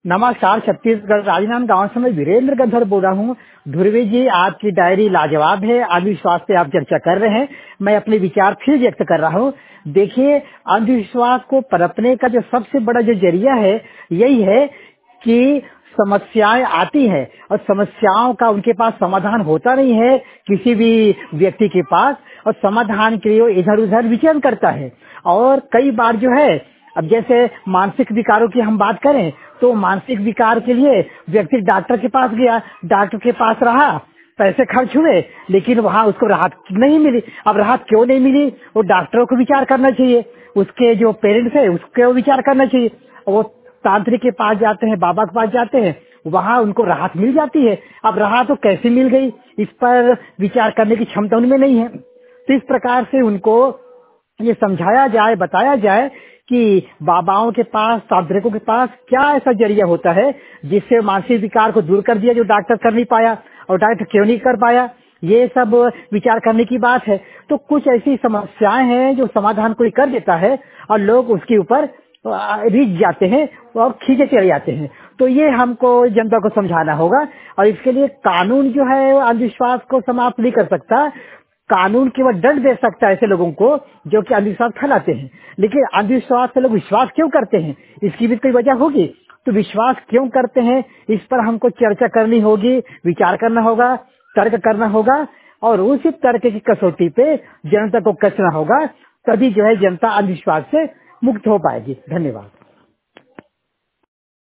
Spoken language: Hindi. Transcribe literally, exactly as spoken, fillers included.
नमस्कार, छत्तीसगढ़ राजनांदगांव से मैं वीरेंद्र गंधर बोल रहा हूँ। ध्रुवी जी, आपकी डायरी लाजवाब है। अंधविश्वास पे आप चर्चा कर रहे हैं। मैं अपने विचार फिर व्यक्त कर रहा हूँ। देखिए, अंधविश्वास को पनपने का जो सबसे बड़ा जो जरिया है, यही है कि समस्याएं आती है और समस्याओं का उनके पास समाधान होता नहीं है किसी भी व्यक्ति के पास, और समाधान के लिए वो इधर उधर विचरण करता है। और कई बार जो है, अब जैसे मानसिक विकारों की हम बात करें तो मानसिक विकार के लिए व्यक्ति डॉक्टर के पास गया, डॉक्टर के पास रहा, पैसे खर्च हुए, लेकिन वहाँ उसको राहत नहीं मिली। अब राहत क्यों नहीं मिली, वो डॉक्टरों को विचार करना चाहिए, उसके जो पेरेंट्स है उसको विचार करना चाहिए। वो तांत्रिक के पास जाते हैं, बाबा के पास जाते हैं, वहाँ उनको राहत मिल जाती है। अब राहत तो कैसे मिल गई, इस पर विचार करने की क्षमता उनमें नहीं है। तो इस प्रकार से उनको ये समझाया जाए, बताया जाए कि बाबाओं के पास, तांत्रिकों के पास क्या ऐसा जरिया होता है जिससे मानसिक विकार को दूर कर दिया जो डॉक्टर कर नहीं पाया, और डॉक्टर क्यों नहीं कर पाया, ये सब विचार करने की बात है। तो कुछ ऐसी समस्याएं हैं जो समाधान कोई कर देता है और लोग उसके ऊपर रिझ जाते हैं और खींचे चले जाते हैं। तो ये हमको जनता को समझाना होगा, और इसके लिए कानून जो है वो अंधविश्वास को समाप्त नहीं कर सकता। कानून केवल दंड दे सकता है ऐसे लोगों को जो कि अंधविश्वास फैलाते हैं। लेकिन अंधविश्वास से लोग विश्वास क्यों करते हैं, इसकी भी कोई वजह होगी। तो विश्वास क्यों करते हैं, इस पर हमको चर्चा करनी होगी, विचार करना होगा, तर्क करना होगा, और उसी तर्क की कसौटी पे जनता को कसना होगा। तभी जो है जनता अंधविश्वास से मुक्त हो पाएगी। धन्यवाद।